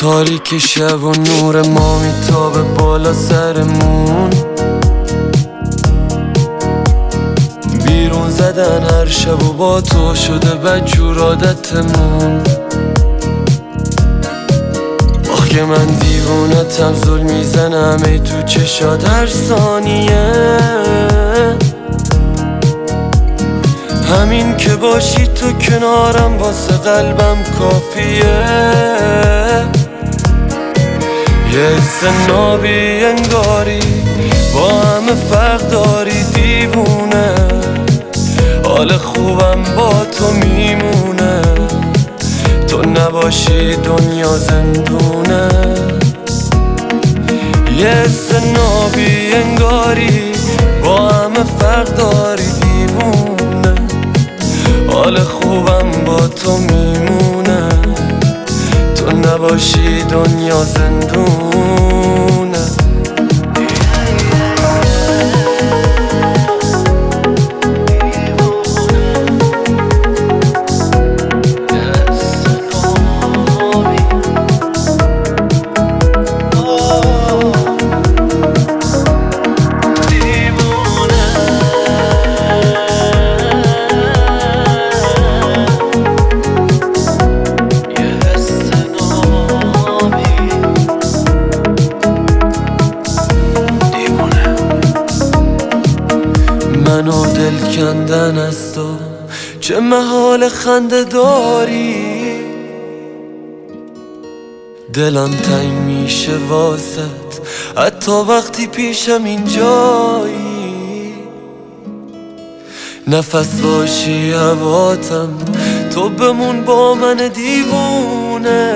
تاریک شب و نور ما میتابه بالا سرمون، بیرون زدن هر شب و با تو شده بدجور عادتمون. آخ که من دیوونتم، ظلم میزنم ای تو چشات هر ثانیه. همین که باشی تو کنارم واسه قلبم کافیه. یه حس نابی انگاری با همه فرق داری دیوونه، حال خوبم با تو میمونه، تو نباشی دنیا زندونه. یه حس نابی انگاری با همه فرق داری دیوونه، حال خوبم با تو میمونه، تو نباشی دنیا زندونه. منو دل کندن از تو چه محال خنده داری، دلم تنگ میشه واسط حتی وقتی پیشم اینجایی. نفس باشی هواتم، تو بمون با من دیوونه،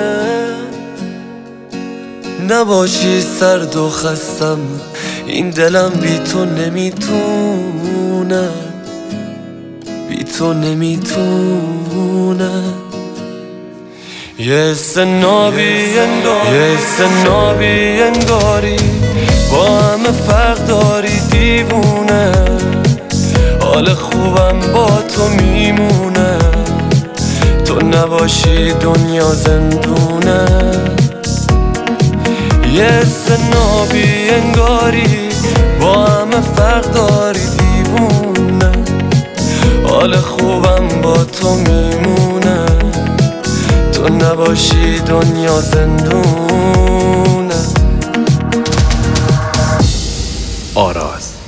نباشی سرد و خستم این دلم بی تو نمیتونه، بی تو نمیتونه. یه حس نابی انگاری با همه فرق داری دیوونه، حال خوبم با تو میمونه، تو نباشی دنیا زندونه. یه حس نابی انگاری با همه فرق داری دیوونه، حال خوبم با تو میمونه، تو نباشی دنیا زندونه. آراز.